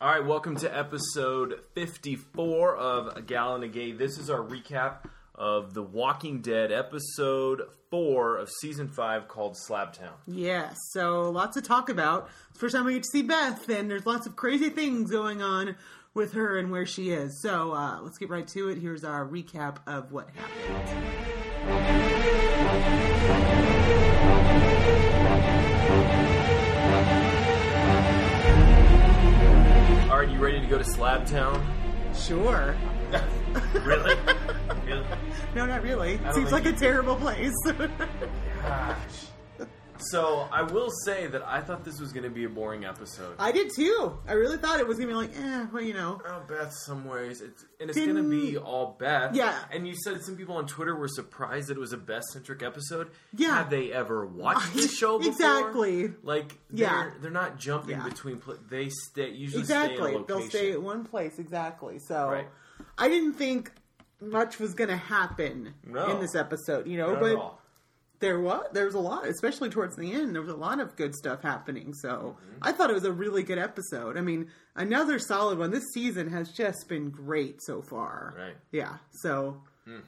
All right, welcome to episode 54 of A Gallon of Gay. This is our recap of The Walking Dead, episode 4 of season 5, called Slabtown. Yes, so lots to talk about. It's the first time we get to see Beth, and there's lots of crazy things going on with her and where she is. So let's get right to it. Here's our recap of what happened. All right, you ready to go to Slabtown? Sure. Really? Really? No, not really. Seems like a terrible place. Gosh. So, I will say that I thought this was going to be a boring episode. I did too. I really thought it was going to be like, well, you know. Oh, Beth, some ways. It's going to be all Beth. Yeah. And you said some people on Twitter were surprised that it was a Beth-centric episode. Yeah. Have they ever watched the show before? Exactly. Like, they're not jumping between... They usually stay in a location. They'll stay at one place, exactly. So, right. I didn't think much was going to happen in this episode, you know, but... There was a lot, especially towards the end. There was a lot of good stuff happening. So I thought it was a really good episode. I mean, another solid one. This season has just been great so far. Right. Yeah. So.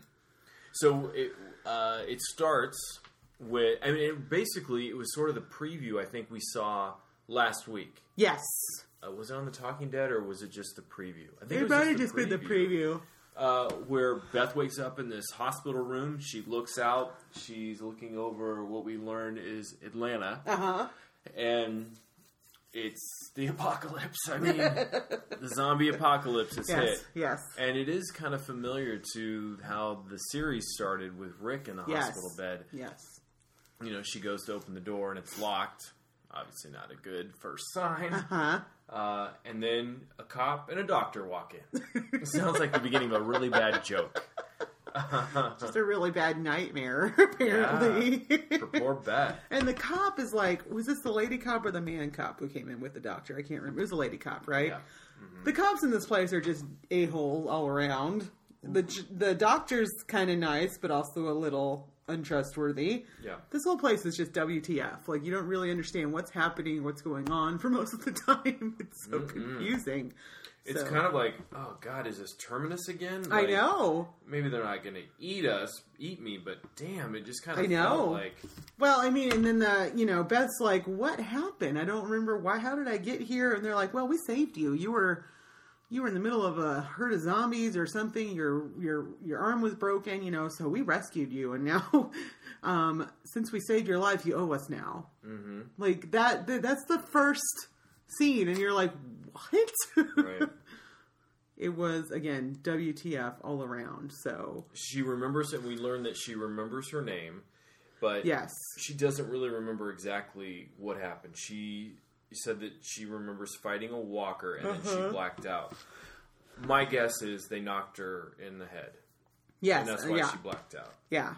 So it starts with. I mean, basically, it was sort of the preview. I think we saw last week. Yes. Was it on The Talking Dead or was it just the preview? I think it might have just been the preview. Where Beth wakes up in this hospital room. She looks out. She's looking over what we learn is Atlanta. Uh-huh. And it's the apocalypse. I mean, the zombie apocalypse has hit. Yes. And it is kind of familiar to how the series started with Rick in the hospital bed. Yes. You know, she goes to open the door and it's locked. Obviously not a good first sign. Uh-huh. And then a cop and a doctor walk in. It sounds like the beginning of a really bad joke. Just a really bad nightmare, apparently. Yeah, for poor Beth. And the cop is like, was this the lady cop or the man cop who came in with the doctor? I can't remember. It was the lady cop, right? Yeah. Mm-hmm. The cops in this place are just a-holes all around. The doctor's kind of nice, but also a little untrustworthy. Yeah. This whole place is just WTF. Like, you don't really understand what's happening, what's going on for most of the time. It's so confusing. It's kind of like, oh God, is this Terminus again? Like, I know. Maybe they're not going to eat me, but damn, it just kind of felt like... Well, I mean, and then Beth's like, what happened? I don't remember how did I get here? And they're like, well, we saved you. You were in the middle of a herd of zombies or something. Your arm was broken, so we rescued you. And now, since we saved your life, you owe us now. Mm-hmm. Like, that's the first scene. And you're like, what? Right. It was, again, WTF all around. So she remembers it. We learned that she remembers her name. But she doesn't really remember exactly what happened. She said that she remembers fighting a walker and then she blacked out. My guess is they knocked her in the head. Yes. And that's why she blacked out. Yeah.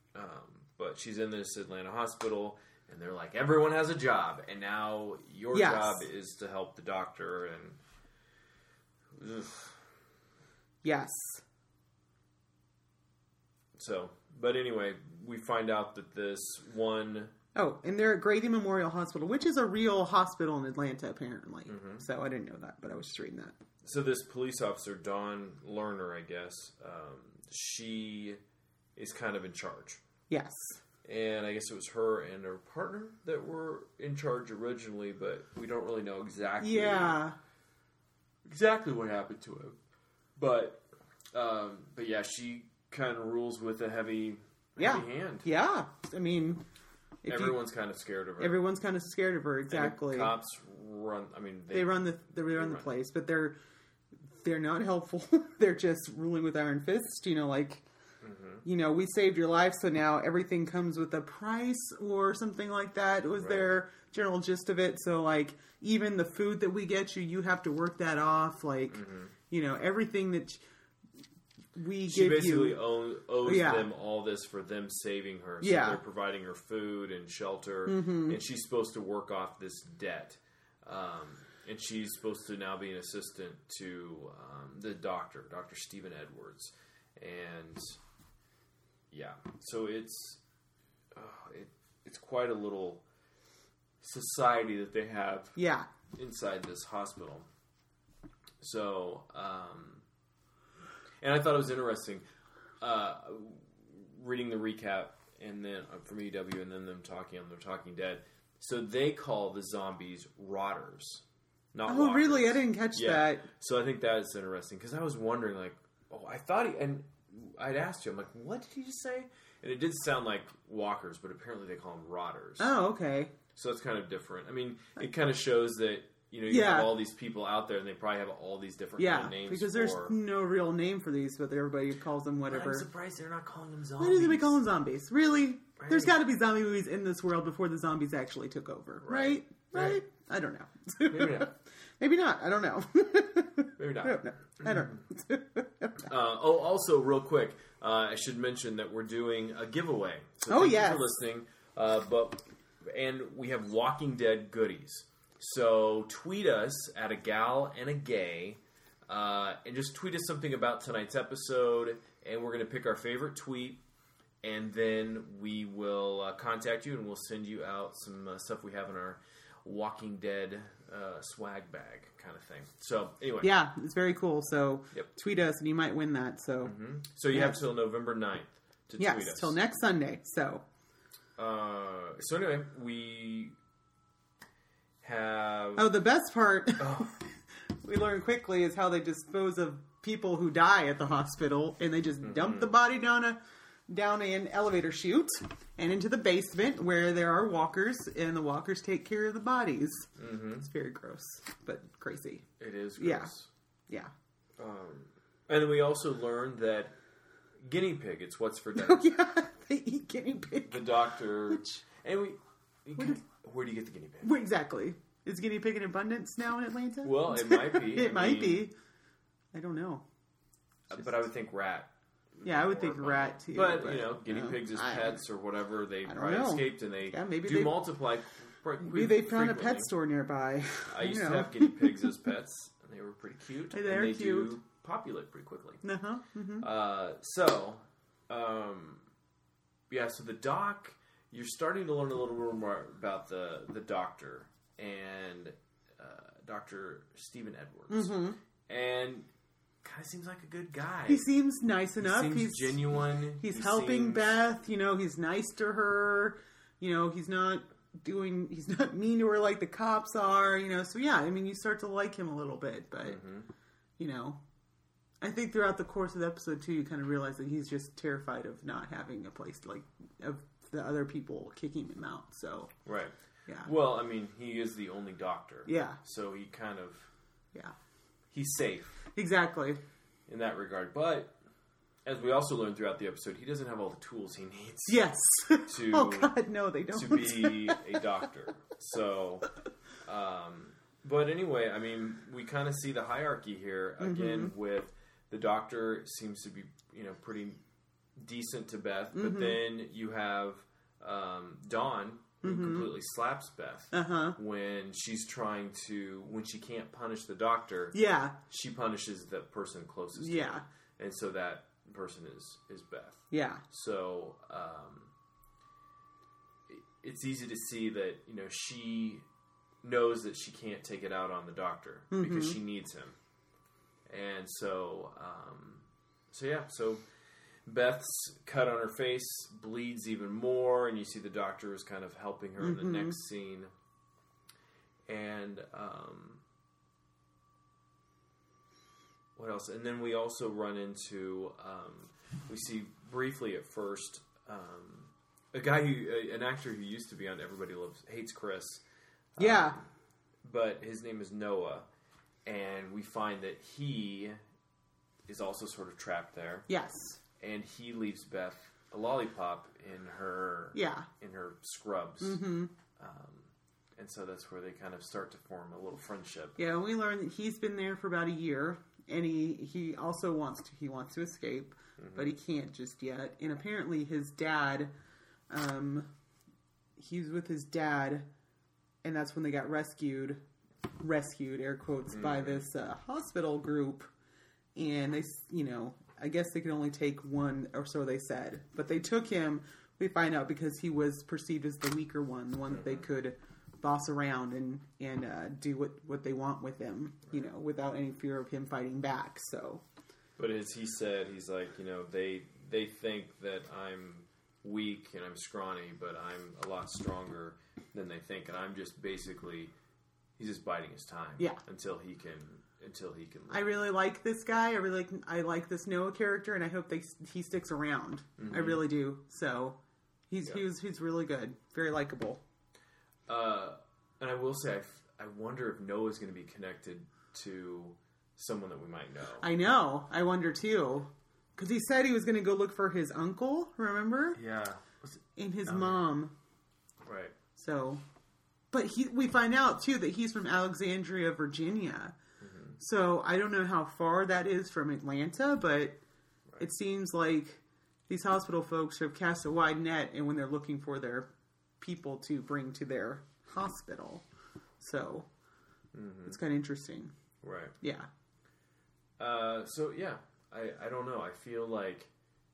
But she's in this Atlanta hospital and they're like, everyone has a job. And now your job is to help the doctor and... Ugh. Yes. So, but anyway, we find out that this one... Oh, and they're at Grady Memorial Hospital, which is a real hospital in Atlanta, apparently. Mm-hmm. So I didn't know that, but I was just reading that. So this police officer, Dawn Lerner, I guess, she is kind of in charge. Yes. And I guess it was her and her partner that were in charge originally, but we don't really know exactly what happened to him. But yeah, she kind of rules with a heavy hand. Yeah. I mean... Everyone's kind of scared of her. Everyone's kind of scared of her, exactly. And the cops run... I mean, they run the place, but they're not helpful. They're just ruling with iron fist, we saved your life, so now everything comes with a price or something like that was their general gist of it. So, like, even the food that we get you have to work that off. Like, everything that we give you. She basically owes them all this for them saving her. So they're providing her food and shelter, and she's supposed to work off this debt. And she's supposed to now be an assistant to the doctor, Dr. Stephen Edwards. And... yeah, so it's quite a little society that they have inside this hospital. So, and I thought it was interesting reading the recap and then from EW and then them talking on The Talking Dead. So they call the zombies rotters, not walkers. Really? I didn't catch that. So I think that's interesting because I was wondering, like, I thought and I'd asked you, I'm like, what did he just say? And it did sound like walkers, but apparently they call them rotters. Oh, okay. So it's kind of different. I mean, it kind of shows that, you have all these people out there, and they probably have all these different names. Because there's no real name for these, but everybody calls them whatever. I'm surprised they're not calling them zombies. Why do they call them zombies? Really? Right. There's got to be zombie movies in this world before the zombies actually took over, right? I don't know. Maybe not. Maybe not. I don't know. Maybe not. I don't know. Also, real quick, I should mention that we're doing a giveaway. So thank you for listening. And we have Walking Dead goodies. So tweet us at a gal and a gay, and just tweet us something about tonight's episode, and we're going to pick our favorite tweet, and then we will contact you, and we'll send you out some stuff we have in our Walking Dead swag bag kind of thing. So anyway, yeah, it's very cool. So tweet us, and you might win that. So so you have till November 9th to tweet us. Till next Sunday. So anyway, we have... Oh, the best part we learn quickly is how they dispose of people who die at the hospital, and they just dump the body down an elevator chute and into the basement where there are walkers, and the walkers take care of the bodies. It's very gross, but crazy. It is gross. Yeah. And then we also learned that guinea pig, it's what's for dinner. Oh, yeah, they eat guinea pig. The doctor... And where do you get the guinea pig? Exactly. Is guinea pig in abundance now in Atlanta? Well, it might be. It might be. I don't know. But I would think rat. Yeah, I would think rat too. But guinea pigs as pets or whatever, they probably escaped and they do multiply. Maybe they found a pet store nearby. I used to have guinea pigs as pets, and they were pretty cute. They cute. Do populate pretty quickly. So the doc... You're starting to learn a little bit more about the doctor and Dr. Stephen Edwards. And kind of seems like a good guy. He seems nice enough. He's genuine. He's helping Beth. He's nice to her. He's not mean to her like the cops are. So yeah, I mean, you start to like him a little bit, but I think throughout the course of the episode too, you kind of realize that he's just terrified of not having a place of the other people kicking him out. So right, yeah. Well, I mean, he is the only doctor. Yeah. So he kind of he's safe. Exactly. In that regard, but as we also learned throughout the episode, he doesn't have all the tools he needs. Yes. To oh God, no, they don't. To be a doctor. So, but anyway, I mean, we kind of see the hierarchy here again with the doctor seems to be pretty decent to Beth, but then you have Dawn, who completely slaps Beth when she's when she can't punish the doctor. Yeah, she punishes the person closest to her. And so that person is Beth. Yeah. So it's easy to see that she knows that she can't take it out on the doctor because she needs him, and so Beth's cut on her face bleeds even more, and you see the doctor is kind of helping her in the next scene. And what else? And then we also run into we see briefly at first an actor who used to be on Everybody Hates Chris. But his name is Noah, and we find that he is also sort of trapped there. Yes. And he leaves Beth a lollipop in her scrubs. Mm-hmm. And so that's where they kind of start to form a little friendship. Yeah, we learn that he's been there for about a year, and he also wants to escape, but he can't just yet. And apparently his dad, he's with his dad, and that's when they got rescued, air quotes, by this hospital group. And they, I guess they could only take one, or so they said. But they took him, we find out, because he was perceived as the weaker one, the one that they could boss around and do what they want with him, you know, without any fear of him fighting back. So, but as he said, he's like, you know, they think that I'm weak and I'm scrawny, but I'm a lot stronger than they think, and I'm just basically, he's just biding his time, until he can leave. I really like this guy. I like this Noah character, and I hope he sticks around. I really do. So he's really good, very likable. And I will say, I wonder if Noah's going to be connected to someone that we might know. I know. I wonder too. Because he said he was going to go look for his uncle, remember? Yeah. And his mom. Right. So, but we find out too that he's from Alexandria, Virginia. Mm-hmm. So I don't know how far that is from Atlanta, but it seems like these hospital folks have cast a wide net, and when they're looking for their people to bring to their hospital. So it's kind of interesting. Right. Yeah. So yeah, I don't know. I feel like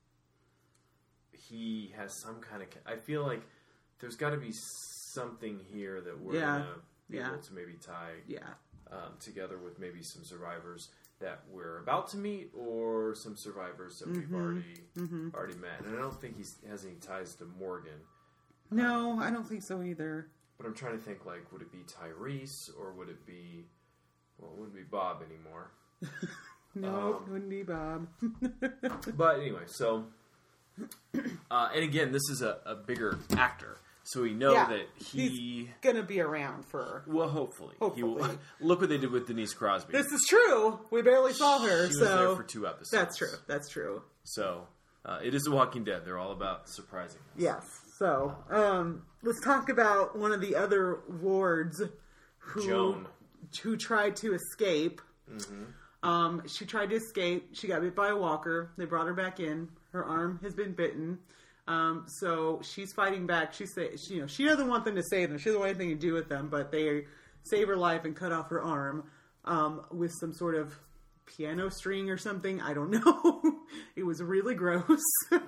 he has some kind of. I feel like there's got to be something here that we're gonna be able to maybe tie together with maybe some survivors that we're about to meet, or some survivors that we've already met. And I don't think he has any ties to Morgan. No, I don't think so either. But I'm trying to think, like, would it be Tyrese, or would it be... Well, it wouldn't be Bob anymore. No, it wouldn't be Bob. But anyway, so... and again, this is a bigger actor. So we know that he's going to be around for... Well, hopefully. He will, look what they did with Denise Crosby. This is true. We barely saw her. She was there for 2 episodes. That's true. So, it is The Walking Dead. They're all about surprising us. Yes. So, let's talk about one of the other wards who tried to escape. Mm-hmm. She tried to escape. She got bit by a walker. They brought her back in. Her arm has been bitten. So she's fighting back. She doesn't want them to save them. She doesn't want anything to do with them, but they save her life and cut off her arm with some sort of piano string or something. I don't know. It was really gross.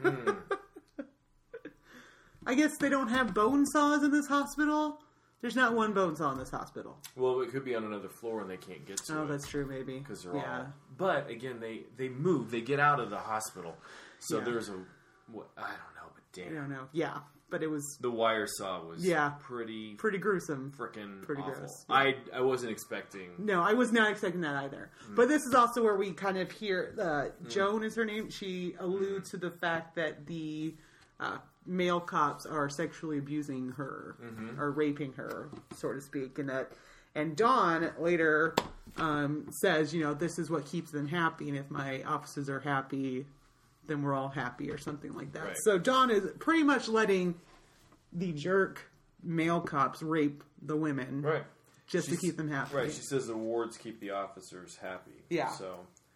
I guess they don't have bone saws in this hospital. There's not one bone saw in this hospital. Well, it could be on another floor and they can't get to it. Oh, that's true, maybe. Because they're all... But, again, they move. They get out of the hospital. So there's a... I don't know, but damn. I don't know. Yeah, but it was... The wire saw was pretty gruesome. Freaking pretty awful. Gross. Yeah. I wasn't expecting... No, I was not expecting that either. But this is also where we kind of hear... Joan is her name. She alludes to the fact that the... male cops are sexually abusing her or raping her, so to speak, and Dawn later says, this is what keeps them happy, and if my officers are happy, then we're all happy, or something like that. Right. So Dawn is pretty much letting the jerk male cops rape the women, right, to keep them happy. Right. She says the wards keep the officers happy. Yeah. So,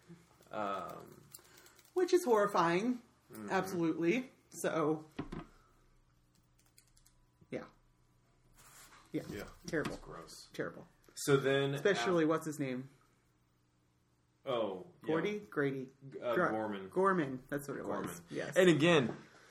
which is horrifying. Absolutely. So, yeah, terrible, that's gross, terrible. So then, especially what's his name? Oh, Grady, Gorman. Gorman, that's what it was. Yes, and again,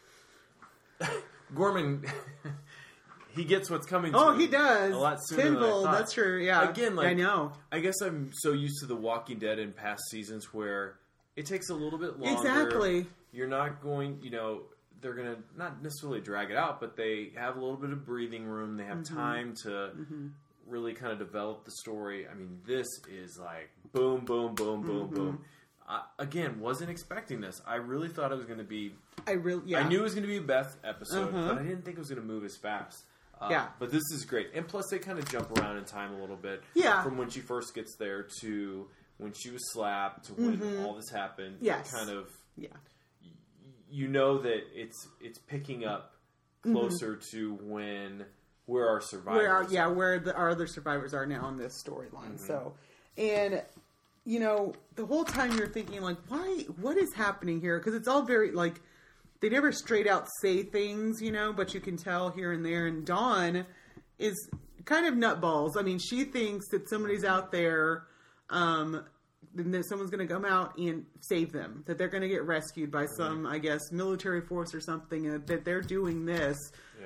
Gorman, he gets what's coming to him. He does. A lot sooner than I thought. That's true. Yeah, again, I know. I guess I'm so used to The Walking Dead in past seasons where it takes a little bit longer. Exactly. You're not going, they're going to not necessarily drag it out, but they have a little bit of breathing room. They have time to really kind of develop the story. I mean, this is like boom, boom, boom, boom, boom. Again, wasn't expecting this. I really thought it was going to be... I knew it was going to be a Beth episode, but I didn't think it was going to move as fast. But this is great. And plus, they kind of jump around in time a little bit. Yeah. From when she first gets there to when she was slapped to when all this happened. Yes. Kind of... Yeah. You know that it's picking up closer to where our survivors where our other survivors are now in this storyline. So, and the whole time you're thinking like, what is happening here? Because it's all very like they never straight out say things, but you can tell here and there. And Dawn is kind of nutballs. I mean, she thinks that somebody's out there. That someone's going to come out and save them. That they're going to get rescued by some, I guess, military force or something. And that they're doing this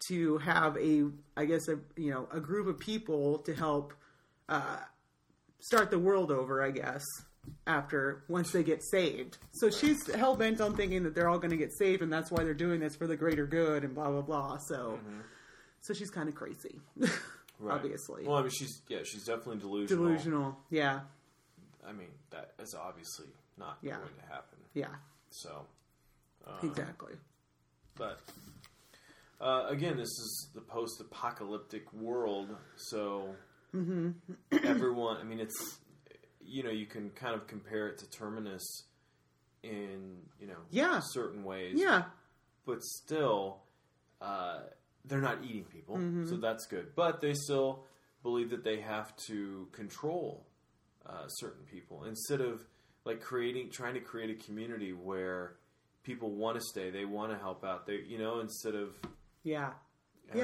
to have a group of people to help start the world over, I guess, once they get saved. So she's hell-bent on thinking that they're all going to get saved, and that's why they're doing this for the greater good, and blah, blah, blah. So she's kind of crazy, obviously. Well, I mean, she's definitely delusional. Delusional, yeah. I mean, that is obviously not going to happen. Yeah. So. Exactly. But, again, this is the post-apocalyptic world, so everyone, I mean, it's, you can kind of compare it to Terminus in, certain ways. Yeah. But still, they're not eating people, so that's good. But they still believe that they have to control certain people instead of, like, trying to create a community where people want to stay, they want to help out, instead of... Yeah. I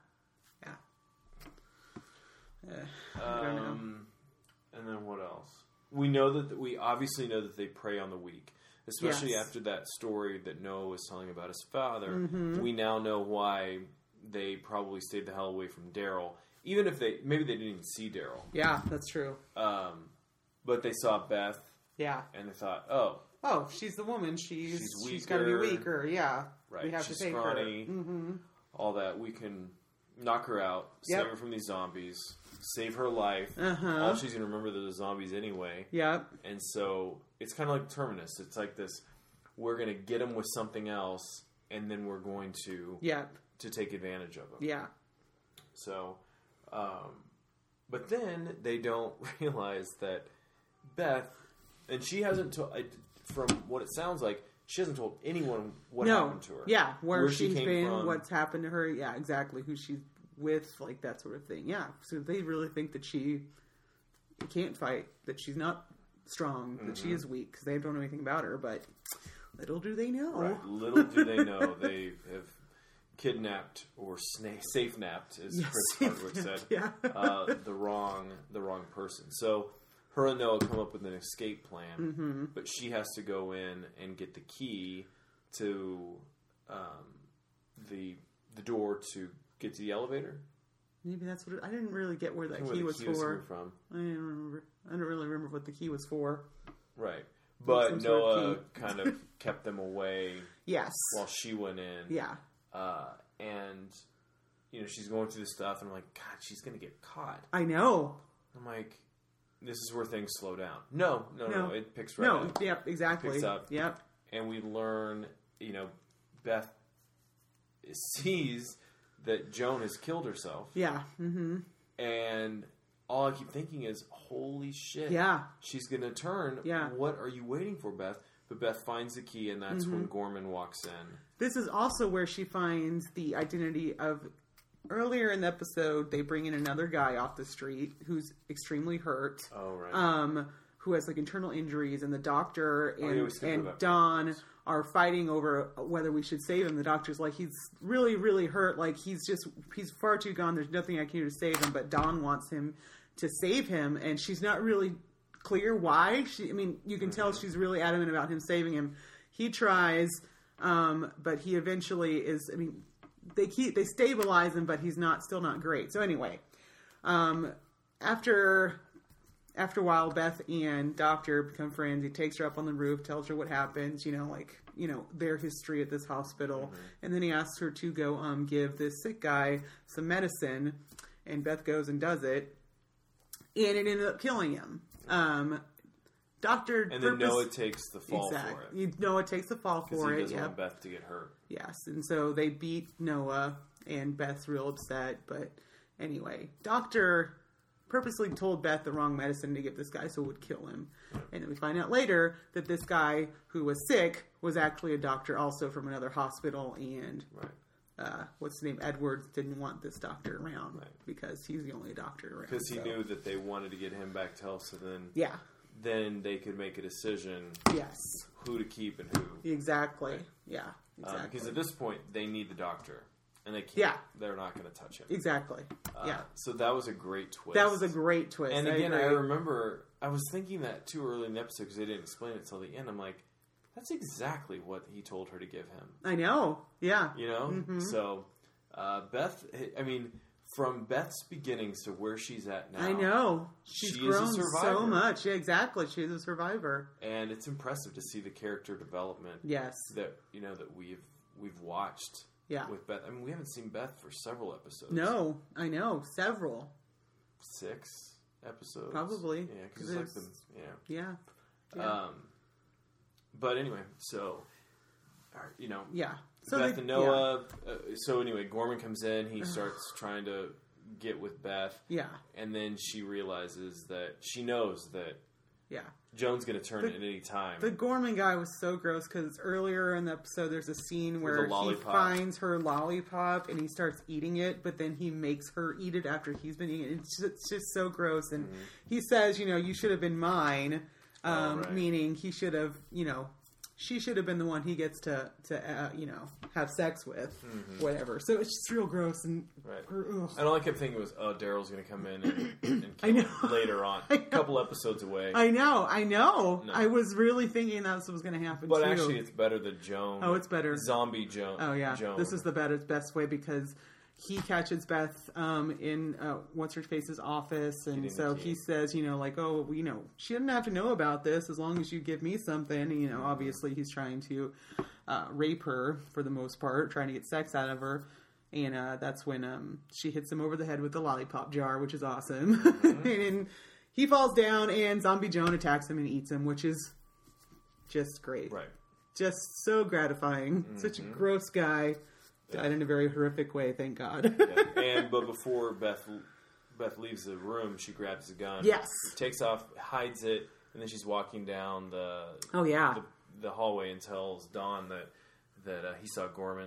don't know. And then what else? We obviously know that they prey on the weak, especially after that story that Noah was telling about his father. We now know why they probably stayed the hell away from Daryl, even if maybe they didn't even see Daryl. Yeah, that's true. But they saw Beth. Yeah. And they thought, she's the woman. She's weaker. She's got to be weaker. Yeah. Right. We have she's to take scrawny. her. All that. We can knock her out, save her from these zombies, save her life. All she's going to remember are the zombies anyway. Yep. And so it's kind of like Terminus. It's like this, we're going to get them with something else, and then we're going to take advantage of them. Yeah. So, but then they don't realize that Beth, and she hasn't told, from what it sounds like, she hasn't told anyone what happened to her. Yeah, where she's been, from. What's happened to her. Yeah, exactly. Who she's with, like that sort of thing. Yeah, so they really think that she can't fight, that she's not strong, that she is weak, because they don't know anything about her, but little do they know. Right. Little do they know they have kidnapped or safe-napped, as Chris Hardwick said, the wrong person. So her and Noah come up with an escape plan, but she has to go in and get the key to the door to get to the elevator. Maybe that's what I didn't really get where that key was for. From. I didn't remember. I don't really remember what the key was for. Right. But Noah kind of kept them away. Yes. While she went in. Yeah. And, she's going through this stuff, and I'm like, God, she's going to get caught. I know. I'm like, this is where things slow down. No. It picks right up. Yep, exactly. Picks up. Yep. And we learn, Beth sees that Joan has killed herself. Yeah. Mm-hmm. And all I keep thinking is, holy shit. Yeah. She's going to turn. Yeah. What are you waiting for, Beth? But Beth finds the key, and that's when Gorman walks in. This is also where she finds the identity of... Earlier in the episode, they bring in another guy off the street who's extremely hurt. Oh, right. Who has, like, internal injuries, and the doctor and Don are fighting over whether we should save him. The doctor's like, he's really, really hurt. Like, he's far too gone. There's nothing I can do to save him. But Don wants him to save him, and she's not really clear why. You can tell she's really adamant about him saving him. He tries, but he eventually is... They stabilize him, but he's still not great. So anyway, after a while, Beth and Doctor become friends. He takes her up on the roof, tells her what happens, their history at this hospital. And then he asks her to go give this sick guy some medicine. And Beth goes and does it. And it ended up killing him. And then Noah takes the fall for it. Noah takes the fall for it. Because he doesn't want Beth to get hurt. Yes, and so they beat Noah, and Beth's real upset. But anyway, Doctor purposely told Beth the wrong medicine to give this guy so it would kill him. And then we find out later that this guy who was sick was actually a doctor also from another hospital. And what's his name? Edwards didn't want this doctor around because he's the only doctor around. Because he knew that they wanted to get him back to health, so then... Yeah. Then they could make a decision. Yes. Who to keep and who. Exactly. Right. Yeah. Exactly. Because at this point, they need the doctor. And they can't. Yeah. They're not going to touch him. Exactly. Yeah. So that was a great twist. That was a great twist. And again, I remember, I was thinking that too early in the episode because they didn't explain it till the end. I'm like, that's exactly what he told her to give him. I know. Yeah. So, Beth, I mean, from Beth's beginnings to where she's at now. I know. She's grown so much. Yeah, exactly. She's a survivor. And it's impressive to see the character development. Yes. That, that we've watched with Beth. I mean, we haven't seen Beth for several episodes. No, I know. Several. 6 episodes? Probably. Yeah, because it's like Yeah. But anyway, so, Yeah. So Beth and Noah. So anyway, Gorman comes in. He starts trying to get with Beth. Yeah. And then she realizes that she knows that Yeah. Joan's going to turn at any time. The Gorman guy was so gross because earlier in the episode there's a scene where he finds her lollipop and he starts eating it, but then he makes her eat it after he's been eating it. It's just so gross. And he says, you should have been mine, meaning he should have, she should have been the one he gets to have sex with, whatever. So it's just real gross. And and all I kept thinking was, Daryl's going to come in and kill him later on, a couple episodes away. I know. No. I was really thinking that's what was going to happen. But actually, it's better than Joan. Oh, it's better. Zombie Joan. Oh yeah, Joan. This is the best way because he catches Beth in what's her face's office, and so he says, she didn't have to know about this as long as you give me something. Obviously he's trying to rape her for the most part, trying to get sex out of her, and that's when she hits him over the head with the lollipop jar, which is awesome. And he falls down, and Zombie Joan attacks him and eats him, which is just great. Right. Just so gratifying. Such a gross guy. Died in a very horrific way, thank God. But before Beth leaves the room, she grabs the gun. Yes. Takes off, hides it, and then she's walking down the hallway and tells Dawn that he saw Gorman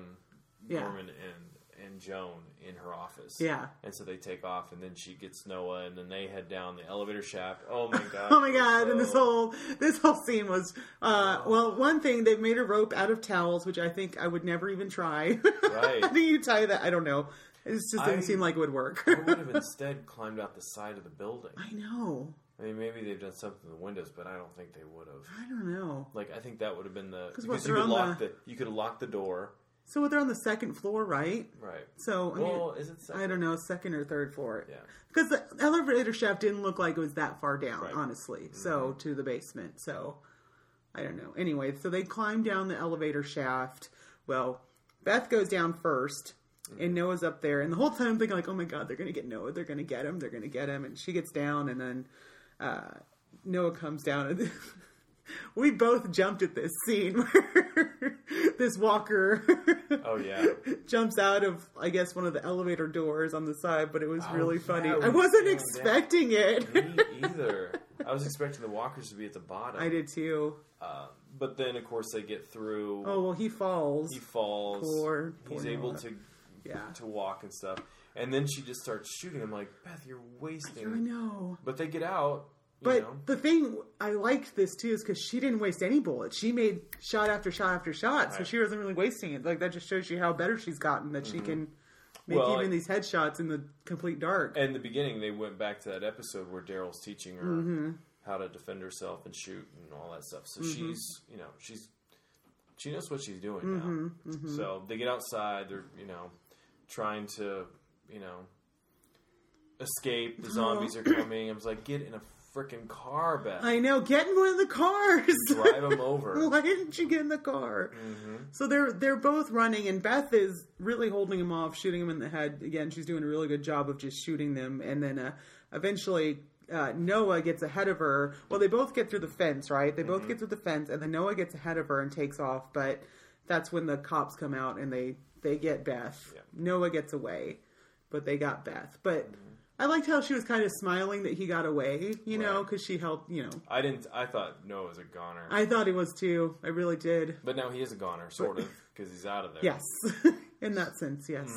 and Joan in her office. Yeah. And so they take off, and then she gets Noah, and then they head down the elevator shaft. Oh my God. Oh my God. And this whole scene was, one thing, they've made a rope out of towels, which I think I would never even try. Right. How do you tie that? I don't know. It just didn't seem like it would work. I would have instead climbed out the side of the building. I know. I mean, maybe they've done something in the windows, but I don't think they would have. I don't know. I think that would have been because you could lock the door. So they're on the second floor, right? Right. So, is it second? I don't know, second or third floor. Yeah. Because the elevator shaft didn't look like it was that far down, honestly. So, to the basement. So, I don't know. Anyway, so they climb down the elevator shaft. Well, Beth goes down first, and Noah's up there. And the whole time I'm thinking, oh my God, they're going to get Noah. They're going to get him. They're going to get him. And she gets down, and then Noah comes down, and we both jumped at this scene where this walker jumps out of, I guess, one of the elevator doors on the side, but it was really funny. I wasn't expecting it. Me either. I was expecting the walkers to be at the bottom. I did too. But then, of course, they get through. Oh, well, he falls. Poor He's able to walk and stuff. And then she just starts shooting. I'm like, Beth, you're wasting. I know. But they get out. But the thing I liked this too is because she didn't waste any bullets. She made shot after shot after shot, so she wasn't really wasting it. That just shows you how better she's gotten. That she can make even these headshots in the complete dark. And in the beginning, they went back to that episode where Daryl's teaching her how to defend herself and shoot and all that stuff. So she knows what she's doing now. So they get outside. They're trying to escape. The zombies are coming. I was like, get in a freaking car, Beth. I know. Get in one of the cars. Drive them over. Why didn't you get in the car? So they're both running, and Beth is really holding him off, shooting him in the head. Again, she's doing a really good job of just shooting them. And then eventually Noah gets ahead of her. Well, they both get through the fence, right? They both get through the fence, and then Noah gets ahead of her and takes off. But that's when the cops come out, and they get Beth. Yeah. Noah gets away, but they got Beth. But I liked how she was kind of smiling that he got away, know, because she helped, I thought Noah was a goner. I thought he was too. I really did. But now he is a goner, sort of, because he's out of there. Yes. In that sense, yes.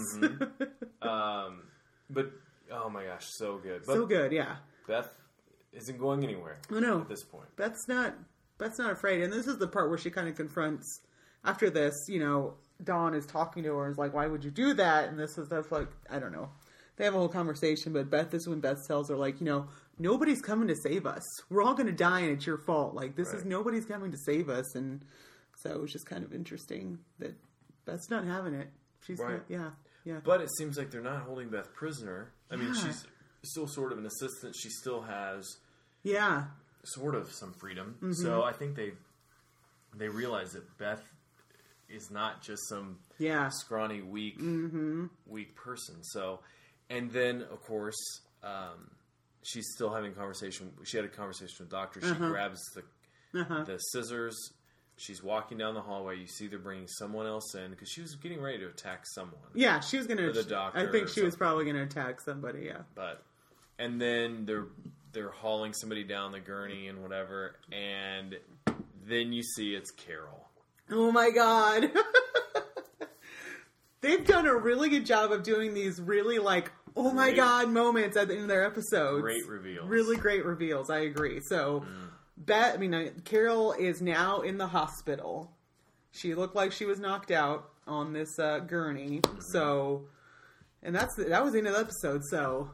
But, oh my gosh, so good. So good, yeah. Beth isn't going anywhere at this point. Beth's not afraid. And this is the part where she kind of confronts, after this, Dawn is talking to her and is like, why would you do that? And that's like, I don't know. They have a whole conversation, but this is when Beth tells her, like, nobody's coming to save us. We're all going to die, and it's your fault. Like, nobody's coming to save us. And so it was just kind of interesting that Beth's not having it. She's not, Yeah. But it seems like they're not holding Beth prisoner. I mean, she's still sort of an assistant. She still has sort of some freedom. Mm-hmm. So I think they realize that Beth is not just some scrawny, weak person. So, and then, of course, she's still having a conversation. She had a conversation with the doctor. She grabs the scissors. She's walking down the hallway. You see they're bringing someone else in because she was getting ready to attack someone. Yeah, she was going to. The doctor. I think she was probably going to attack somebody. Yeah. And then they're hauling somebody down the gurney and whatever, and then you see it's Carol. Oh my God! They've done a really good job of doing these really oh my God moments at the end of their episodes. Great reveals. Really great reveals. I agree. So. Carol is now in the hospital. She looked like she was knocked out on this gurney. Mm-hmm. So, and that was the end of the episode. So,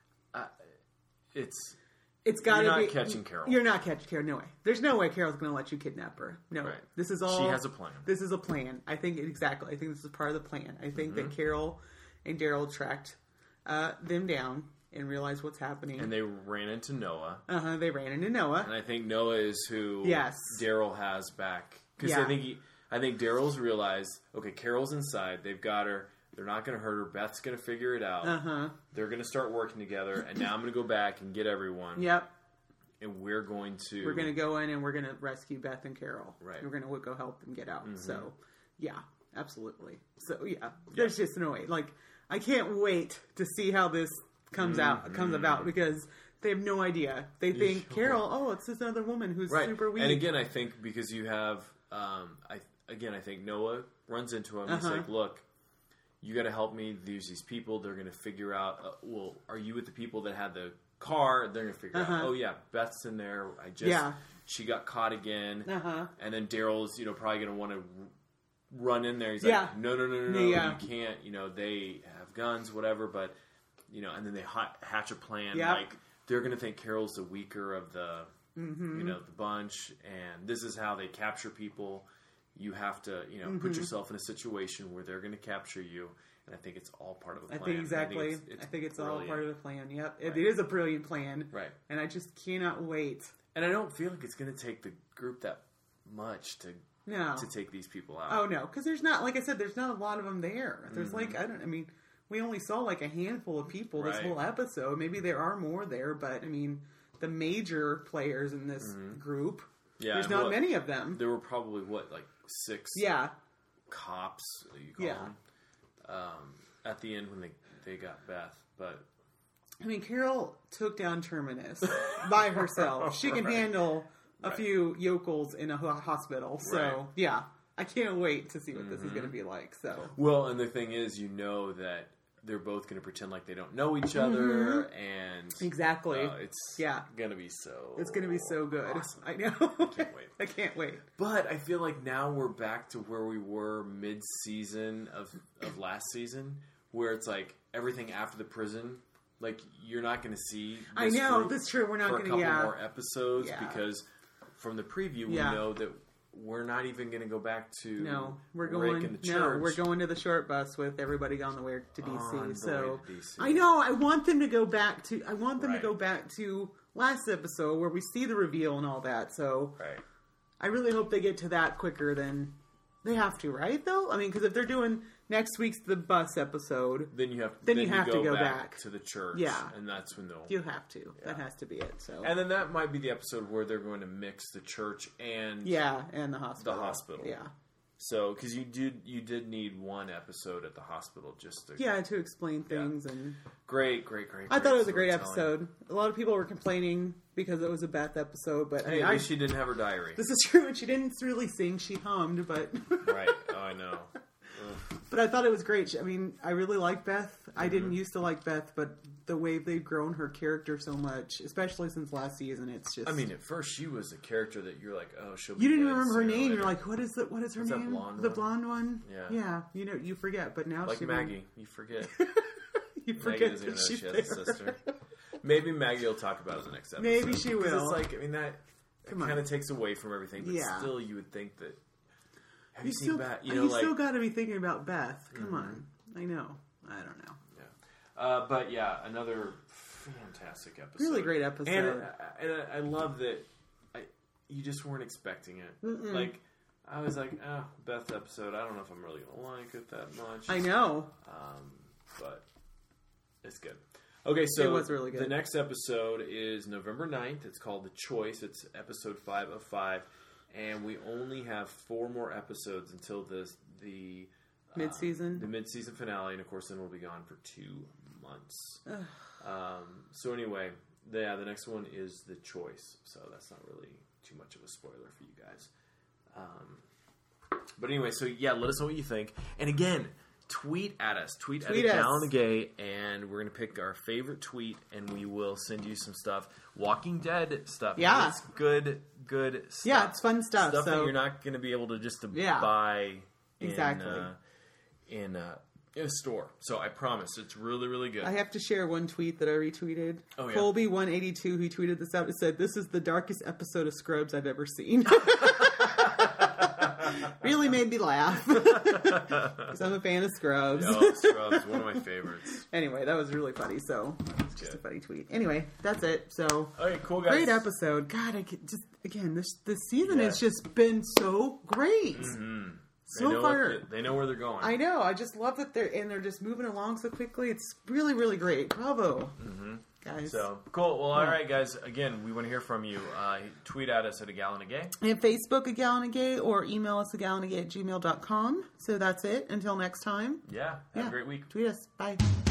it's got to be. You're not catching Carol. You're not catching Carol. No way. There's no way Carol's going to let you kidnap her. No. Right. This is all. She has a plan. This is a plan. I think exactly. I think this is part of the plan. I think that Carol and Daryl tracked them down. And realize what's happening. And they ran into Noah. They ran into Noah. And I think Noah is who Daryl has back. Because I think Daryl's realized, okay, Carol's inside. They've got her. They're not going to hurt her. Beth's going to figure it out. They're going to start working together. And now I'm going to go back and get everyone. Yep. And we're going to go in and we're going to rescue Beth and Carol. Right. We're going to go help them get out. Mm-hmm. So, yeah, absolutely. So, there's just no way. I can't wait to see how this comes about because they have no idea. They think Carol, it's this other woman who's super weak. And again, I think because you have, I think Noah runs into him. He's like, "Look, you got to help me. There's these people. They're going to figure out. Are you with the people that had the car? They're going to figure out. Oh yeah, Beth's in there. She got caught again. And then Daryl's, probably going to want to run in there. He's like, no, you can't. They have guns, whatever, but." And then they hatch a plan. They're going to think Carol's the weaker of the, the bunch, and this is how they capture people. You have to, put yourself in a situation where they're going to capture you, and I think it's all part of the plan. I think exactly. I think it's all part of the plan. Yep, it is a brilliant plan. Right, and I just cannot wait. And I don't feel like it's going to take the group that much to take these people out. Oh no, because there's not, like I said, there's not a lot of them there. There's we only saw a handful of people this whole episode. Maybe there are more there, but the major players in this group, there's not many of them. There were probably 6 cops, you call them, at the end when they got Beth. But Carol took down Terminus by herself. She can handle a few yokels in a hospital. So I can't wait to see what this is going to be like. So and the thing is, that they're both going to pretend like they don't know each other, and exactly, it's going to be so. It's going to be so good. Awesome. I know. I can't wait. I can't wait. But I feel like now we're back to where we were mid-season of last season, where it's everything after the prison. You're not going to see. I know that's true. We're not going to for a couple more episodes because from the preview we know that. We're not even going to go back to we're going Rick and the church. No, we're going to the short bus with everybody on the way to DC. I know. I want them to go back to. I want them to go back to last episode where we see the reveal and all that. So I really hope they get to that quicker than they have to. Right? Though because if they're doing next week's the bus episode, then you have to go back to the church. Yeah, and that's when you'll have to. Yeah. That has to be it. So, and then that might be the episode where they're going to mix the church and and the hospital. Yeah. So, because you did need one episode at the hospital just to to explain things and great. I thought it was a great episode. A lot of people were complaining because it was a Beth episode, but at least she didn't have her diary. This is true, and she didn't really sing; she hummed. But right, I know. But I thought it was great. I really like Beth. I didn't used to like Beth, but the way they've grown her character so much, especially since last season, it's just... at first she was a character that you're like, oh, she'll be You didn't remember her name. Later. You're like, what is her name? That blonde the blonde one? Yeah. Yeah. You forget, but now like Maggie. You forget. You forget Maggie doesn't even know she has a sister. Maybe Maggie will talk about it in the next episode. Maybe she will. It's that kind of takes away from everything, but still you would think that... Have you seen Beth? You still got to be thinking about Beth. Come on. I know. I don't know. Yeah. But yeah, another fantastic episode. Really great episode. And I love that you just weren't expecting it. Mm-mm. Like, I was like, Beth episode, I don't know if I'm really going to like it that much. I know. But it's good. Okay, so it was really good. The next episode is November 9th. It's called The Choice. It's episode 5 of 5. And we only have 4 more episodes until the mid-season? The mid-season finale. And, of course, then we'll be gone for 2 months. So, anyway, the next one is The Choice. So, that's not really too much of a spoiler for you guys. But anyway, so, yeah, let us know what you think. And, again, tweet at us. Tweet at Gallon of Gay, and we're going to pick our favorite tweet, and we will send you some stuff. Walking Dead stuff. Yeah. It's good stuff. Yeah, it's fun stuff. Stuff that you're not going to be able to just buy exactly. in a store. So I promise, it's really, really good. I have to share one tweet that I retweeted. Oh, yeah. Colby182, who tweeted this out, it said, "This is the darkest episode of Scrubs I've ever seen." Really made me laugh. Because I'm a fan of Scrubs. Scrubs, one of my favorites. Anyway, that was really funny. So, it's just a funny tweet. Anyway, that's it. So, okay, cool, guys. Great episode. God, this season has just been so great. Mm-hmm. So far. They know where they're going. I know. I just love that they're just moving along so quickly. It's really, really great. Bravo. Mm-hmm. Guys. So, cool. Well, all right, guys. Again, we want to hear from you. Tweet at us at A Gallon of Gay. And Facebook, A Gallon of Gay, or email us, agallonofgay@gmail.com. So that's it. Until next time. Yeah. Have a great week. Tweet us. Bye.